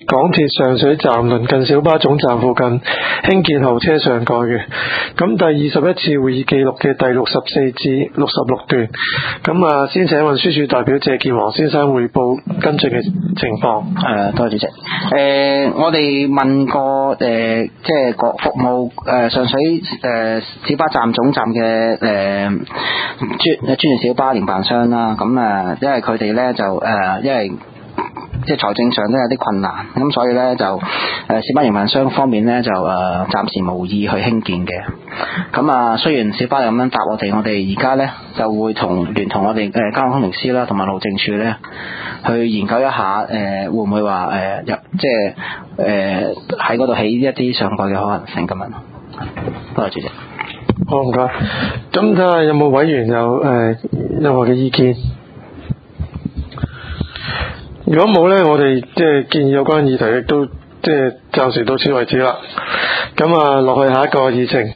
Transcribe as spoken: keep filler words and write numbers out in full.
港鐵上水站鄰近小巴總站附近興建候車上蓋嘅。咁第二十一次會議記錄嘅第六十四至六十六段，咁啊先請運輸署代表謝建華先生匯報跟進嘅情況。 誒，多謝主席。誒、呃，我哋問過誒、呃，即係個服務誒、呃、上水誒、呃、小巴站總站嘅誒專專業小巴營辦商啦。咁啊，因為佢哋咧就誒、呃，因為即係財政上都有啲困難，咁所以咧就誒、呃、小巴營辦商方面咧就誒、呃、暫時無意去興建嘅。咁啊，雖然小巴咁樣答我哋，我哋而家咧就會同聯同我哋誒交通工程師啦，同埋路政署咧去研究一下誒、呃、會唔會話誒入即係誒喺嗰度起一啲上蓋嘅可能性咁樣。多謝主席。 好，唔該。咁睇下有冇委員有誒、呃、任何嘅意見？如果冇咧，我哋即係建議有關議題亦都即係暫時到此為止啦。咁啊，落去下一個議程。